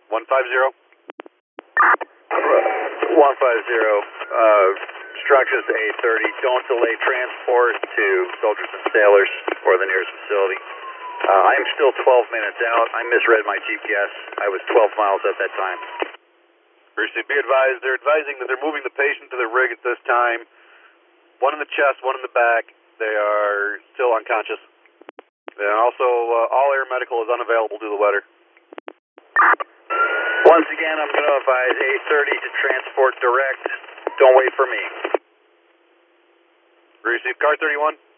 150. 150, instructions to A30, don't delay transport to soldiers and sailors or the nearest facility. I am still 12 minutes out. I misread my GPS. I was 12 miles at that time. Receive, be advised, they're advising that they're moving the patient to the rig at this time. One in the chest, one in the back. They are still unconscious. And also, all air medical is unavailable due to the weather. Once again, I'm going to advise A30 to transport direct. Don't wait for me. Receive, car 31.